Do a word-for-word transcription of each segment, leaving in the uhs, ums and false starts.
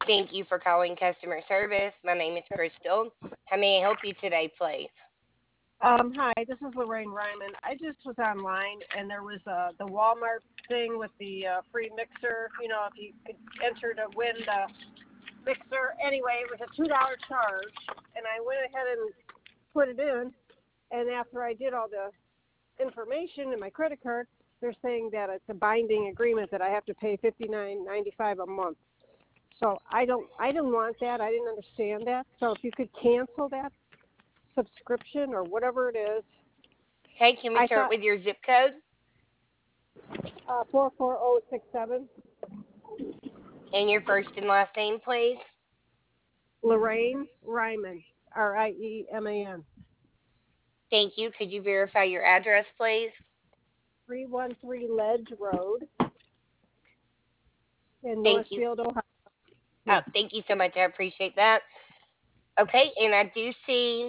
Thank you for calling customer service. My name is Crystal. How may I help you today, please? Um, hi, this is Lorraine Ryman. I just was online, and there was uh, the Walmart thing with the uh, free mixer. You know, if you could enter to win the mixer. Anyway, it was a two dollar charge, and I went ahead and put it in. And after I did all the information in my credit card, they're saying that it's a binding agreement that I have to pay fifty nine ninety five a month. So I don't, I didn't want that. I didn't understand that. So if you could cancel that subscription or whatever it is, Okay, can we I start thought with your zip code uh, four four zero six seven. and your first and last name, please? Lorraine Ryman, R I E M A N. Thank you. Could you verify your address, please? three one three Ledge Road in Thank you. Northfield, Ohio. Oh, Yes, thank you so much. I appreciate that. Okay, and I do see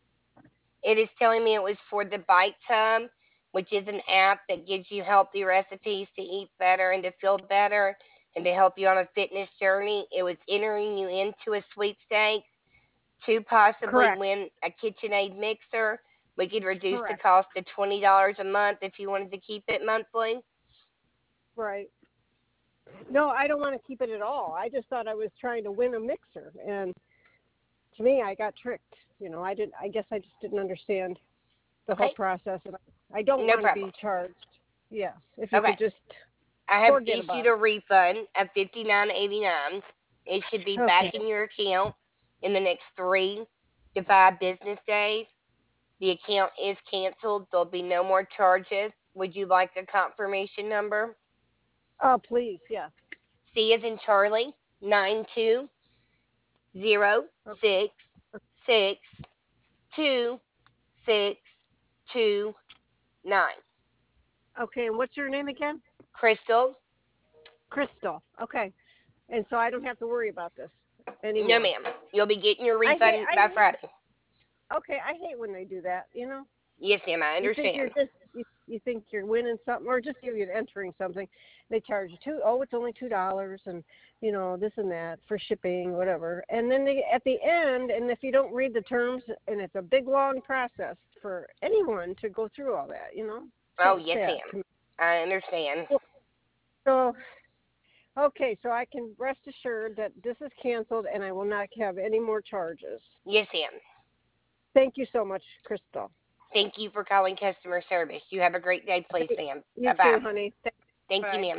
it is telling me it was for the Bite Tub, which is an app that gives you healthy recipes to eat better and to feel better and to help you on a fitness journey. It was entering you into a sweepstakes to possibly correct, win a KitchenAid mixer. We could reduce the correct, cost to twenty dollars a month if you wanted to keep it monthly. right. No, I don't want to keep it at all. I just thought I was trying to win a mixer, and to me, I got tricked. You know, I didn't. I guess I just didn't understand the whole Okay, process, and I don't no want to problem. be charged. Yes, if you Okay, could just I have forget issued about a it. refund of fifty-nine eighty-nine. It should be back Okay. in your account in the next three to five business days. The account is canceled. There'll be no more charges. Would you like a confirmation number? Oh, please, yes. C is in Charlie, nine two zero six six two six two nine. Okay, and what's your name again? Crystal? Crystal. Okay. And so I don't have to worry about this No, anymore. ma'am. You'll be getting your I hate. refund I by hate. Friday. Okay, I hate when they do that. You know, Yes, ma'am. I you think you're understand. just you, you think you're winning something, or just you're entering something. They charge you two. Oh, it's only two dollars, and you know this and that for shipping, whatever. And then they at the end, and if you don't read the terms, and it's a big long process for anyone to go through all that. You know, Oh, so yes, sad ma'am. to me. I understand. So okay, so I can rest assured that this is canceled, and I will not have any more charges. Yes, ma'am. Thank you so much, Crystal. Thank you for calling customer service. You have a great day, please, ma'am. You Bye bye. too, honey. Thank you, Bye. ma'am.